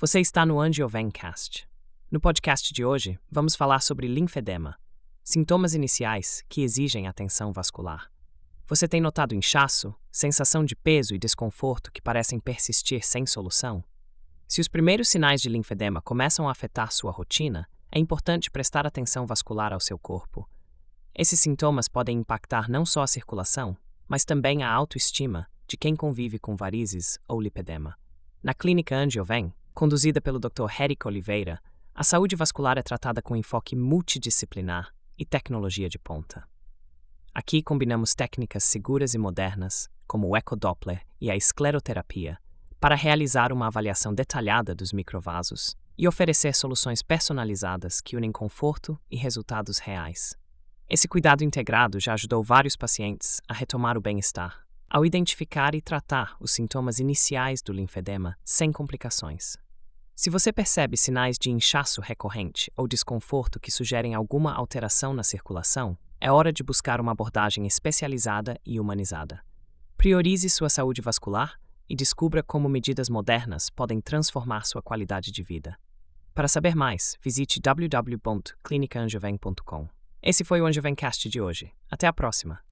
Você está no AngioVencast. No podcast de hoje, vamos falar sobre linfedema, sintomas iniciais que exigem atenção vascular. Você tem notado inchaço, sensação de peso e desconforto que parecem persistir sem solução? Se os primeiros sinais de linfedema começam a afetar sua rotina, é importante prestar atenção vascular ao seu corpo. Esses sintomas podem impactar não só a circulação, mas também a autoestima de quem convive com varizes ou lipedema. Na clínica AngioVen, conduzida pelo Dr. Hérico Oliveira, a saúde vascular é tratada com enfoque multidisciplinar e tecnologia de ponta. Aqui combinamos técnicas seguras e modernas, como o ecodoppler e a escleroterapia, para realizar uma avaliação detalhada dos microvasos e oferecer soluções personalizadas que unem conforto e resultados reais. Esse cuidado integrado já ajudou vários pacientes a retomar o bem-estar, ao identificar e tratar os sintomas iniciais do linfedema sem complicações. Se você percebe sinais de inchaço recorrente ou desconforto que sugerem alguma alteração na circulação, é hora de buscar uma abordagem especializada e humanizada. Priorize sua saúde vascular e descubra como medidas modernas podem transformar sua qualidade de vida. Para saber mais, visite www.clinicaangioven.com. Esse foi o AngioVencast de hoje. Até a próxima!